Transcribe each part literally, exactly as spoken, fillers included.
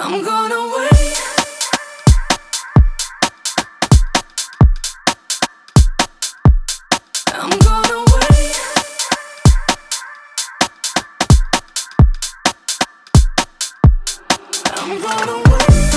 I'm gonna wait. I'm gonna wait. I'm gonna wait.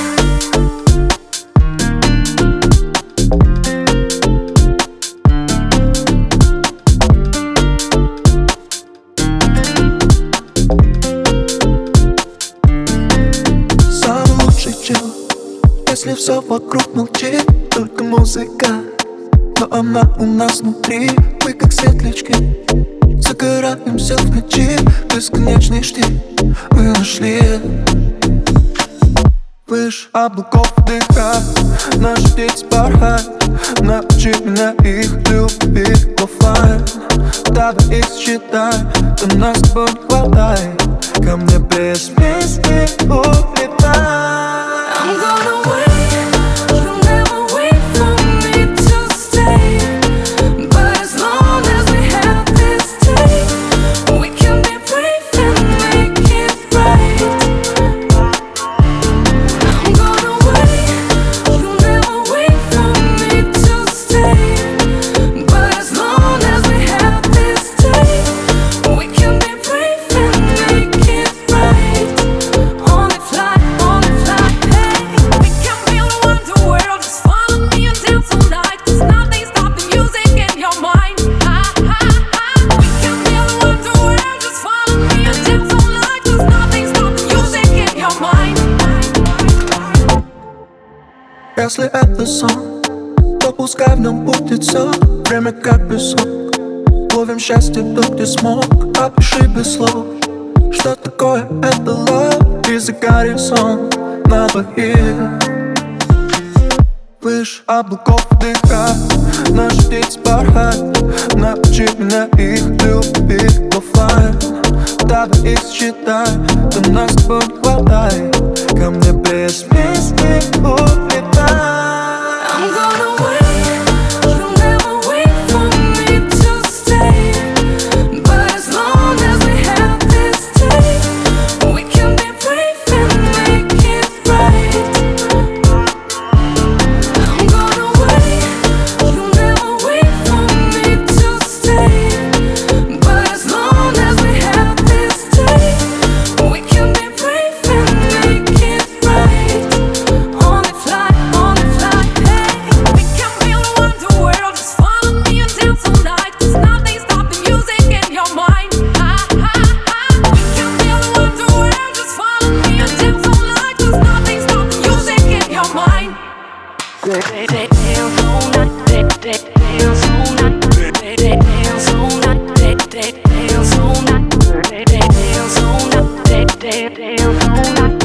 Самый лучший чел, если все вокруг молчит, только музыка, но она у нас внутри. Мы как светлячки, загораемся в ночи. Бесконечный штиль мы нашли. Выше облаков вдыхай, наши птицы порхают. Научи меня их любить в оффлайн. Давай их считай, то нас с тобой не хватает. Ко мне без песни улетай. I'm gonna wait. You'll never wait for me to stay. But as long as we have this taste, we can be brave and make it right. I'm gonna wait. You'll never wait for me to stay. But as long as we have this taste, we can be brave and make it right. Only fly, only fly, hey. We can feel the wonder world. Just follow me and dance all night. There's nothing stop the music in your mind. Ah, ah, ah. We can feel the wonder world. Just follow me and dance all night. There's nothing stop the music in your mind. Если это сон, то пускай в нем будет все. Время как песок, ловим счастье тут, где смог. Опиши без слов, что такое это love. И загорим сон на двоих. Выше облаков вдыхай, наши птицы порхают. Научи меня их любить в оффлайн. Давай их считай, то нас с тобой не хватает. Ко мне без песни улетай. I'm gonna wait. You'll never wait for me to stay. But as long as we have this taste, we can be brave and make it right. I'm gonna wait. You'll never wait for me to stay. But as long as we have this taste, we can be brave and make it right. Only fly, only fly, hey. We can feel the wonder world. Just follow me and dance all night. There's nothing stop the music in your mind. Ah, ah, ah. We can feel the wonder world. Just follow me and dance all night. There's nothing stop the music in your mind. Dance all night, dance all night, dance all night, dance all night, dance all night, dance all night.